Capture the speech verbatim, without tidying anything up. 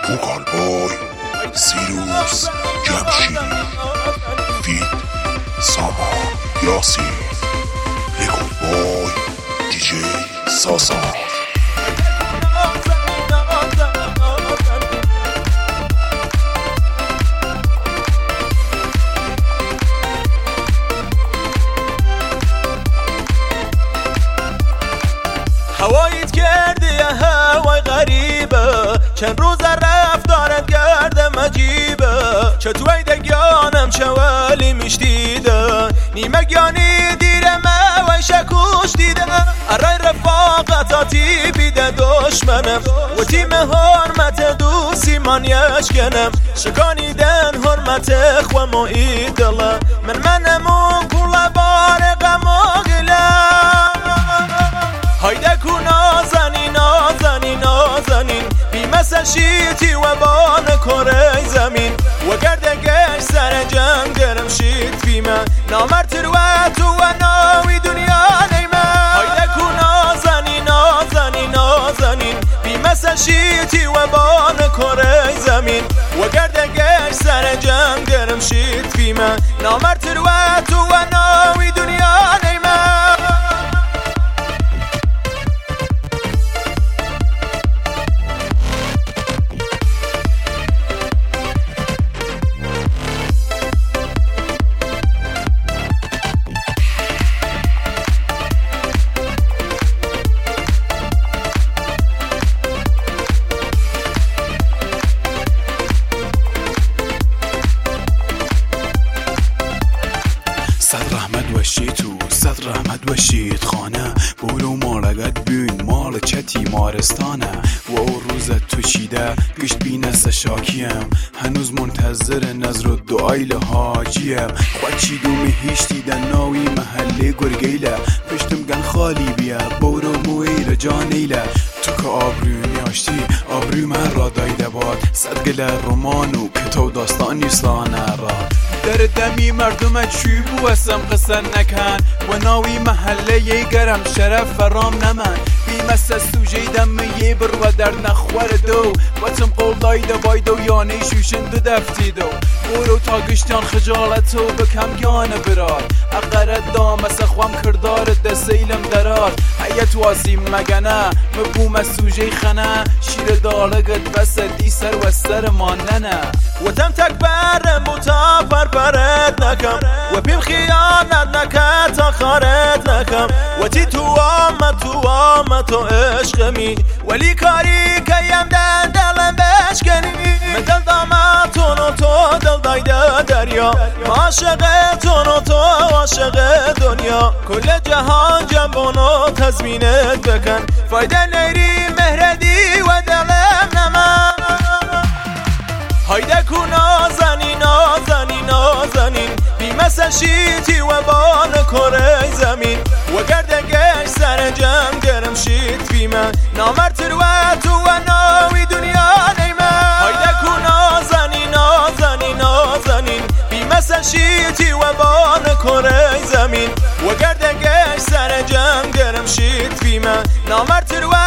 بوکال بای سیروس جمشیدی فیت سامان یاسین رکورد بای دیجی ساسا هوایت کردی یه هوای غریبه، چند روز رفتارت گردم عجیبه. چه توی دگیانم شوالی مشتیده، نیمه گیانی دیرم و شکوش دیده. ارای رفاقتاتی بیده دشمنم و تیم حرمت دوسی من یشکنم. شکانیدن حرمت خوام و ایدلا، من منمون کل بارقم و گلم. هایده کو نازنین نازنین نازنین، بی مثل شیتی و بان کره زمین. و گردگش سر جنگ درم شید بیمه، نامرتر و تو و ناوی دنیا نیمه. هایده کو نازنین نازنین نازنین، بی مثل شیتی و بان کره زمین. و گردگش سر جنگ درم شید بیمه، نامرتر و تو و ناوی دنیا نیمه. صد رحمت وشی تو صد رحمت وشید خانه، برو مالگت بین مال چتی مارستانه. و او روزت تو چیده گشت بینست شاکیم، هنوز منتظر نظر و دعایل حاجیم. خود چی دومی هیچ دیدن ناوی محله گرگیله، پشتم گن خالی بیا برو مویل جانیله. تو که آبروی میاشتی آبروی من را دایده باد، صد گل رومانو که تو داستان نیستانه را. در دمی مردمت چی بو اسم قصه نکن، و ناوی محله یه گرم شرف فرام نمن. بی مثل سوژه دم یه بر و در نخور دو، و تم قول دایده بایدو یانه شوشن دو دفتی دو. برو تا گشتان خجالتو بکم گانه براد، اقرد دام سخوام کردار دسیلم دراد. حیت واسی مگنه مبوم سوژه خنه، شیر دالگت بس دی سر و سر ماننه. و تم تک برم بوتا پر پرد نکم، و بیم خیانت نکت تا خارت نکم. و تی تو آمد تو آمد تو عشقمی، ولی کاری که یم دل دلم بشکنی. من دل دامتون و تو دل دایده دریا، ما عاشق تون و تو عاشق دنیا. کل جهان جنبونو تزمینت بکن، فایده نیری مهردی و دلم نمن. هایده کو نازنین نازنین نازنین، بی مثل شیتی و بان کره زمین. و گردگش سر جنگ درم شید بیمه، نامرتر و تو و ناوی دنیا نیمه. هایده کو نازنین نازنین نازنین، بی مثل شیتی و بان کره زمین. و گردگش سر جنگ درم شید بیمه، نامرتر و